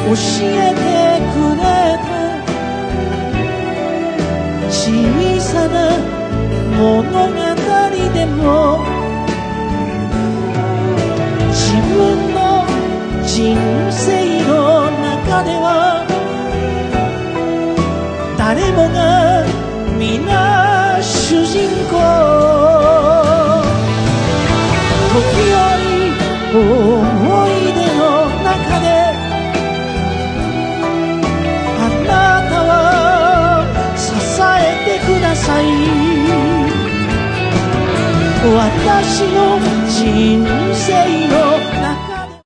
教えてくれた小さな物語でも自分の人生の中では誰もが皆主人公。時折思い出の中であなたは支えてください。私の人生の